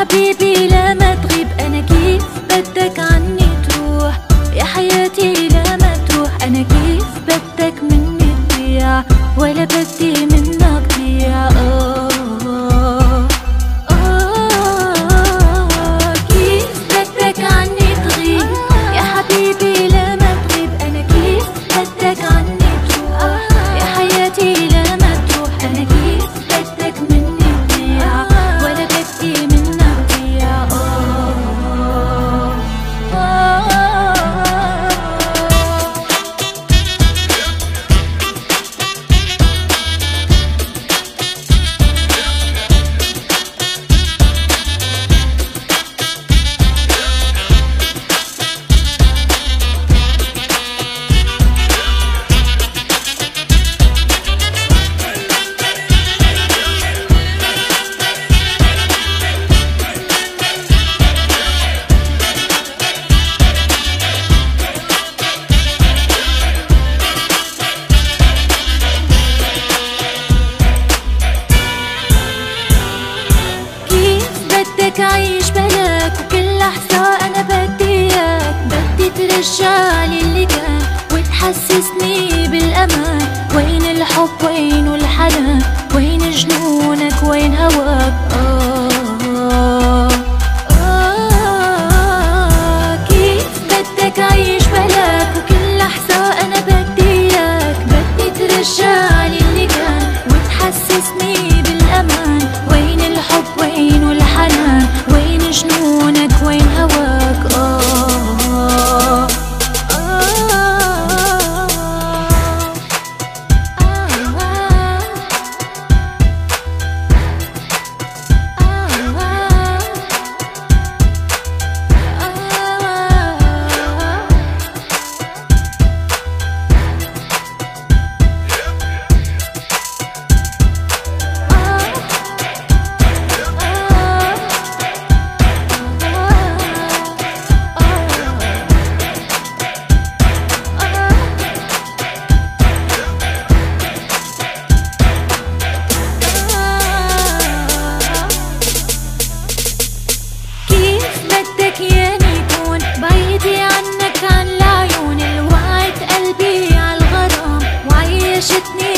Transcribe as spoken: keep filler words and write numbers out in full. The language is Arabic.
حبيبي لما تغيب أنا كيف بدك عني تروح؟ يا حياتي لما تروح أنا كيف بدك مني تضيع؟ ولا بدي منك ضيع. آه آه كيف بدك عني تغيب؟ يا حبيبي لما تغيب أنا كيف بدك عني تروح؟ يا حياتي لما تروح أنا كيف بدك مني تضيع؟ ولا بدي منك ضيع. آه بدك أعيش بلاك وكل لحظة أنا بدي إياك، بدي ترجعلي اللي كان وتحسسني بالأمان. وين الحب وين الحنان؟ وين جنونك وين هواك؟ آه آه كيف بدك أعيش بلاك وكل لحظة أنا بدي إياك، بدي ترجعلي اللي كان وتحسسني بالأمان. وين الحب وين الحنان؟ وين جنونك وين هواك؟ آه ياني يكون بعيدي عنك عن العيون اللي وعيت قلبي عالغرام وعيشتني